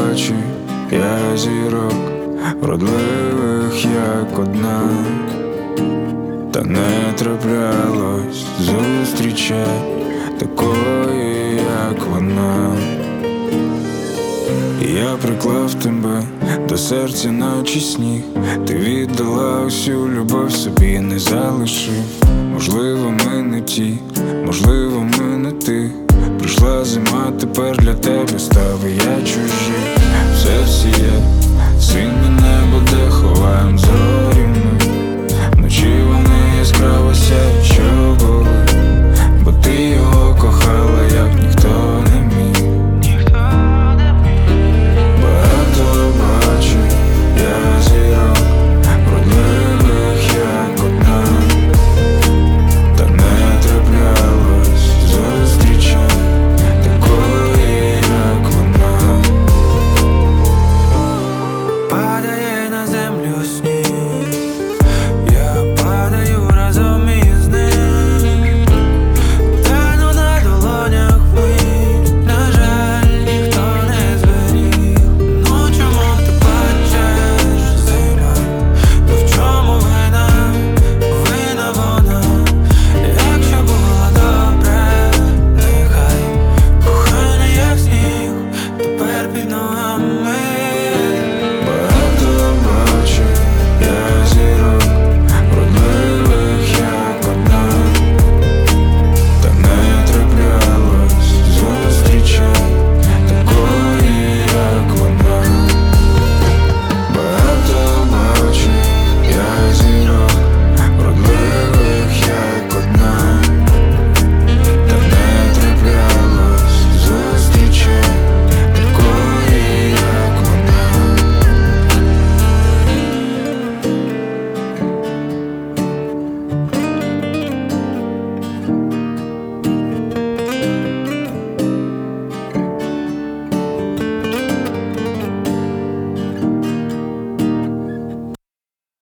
очі, я зірок, вродливих, як одна, та не траплялось зустрічей такої, як вона. Я приклав тебе до серця, наче сніг. Ти віддала усю любов, собі не залишив. Можливо, ми не ті, можливо, ми не ти. Прийшла зима, тепер для тебе став я чужий.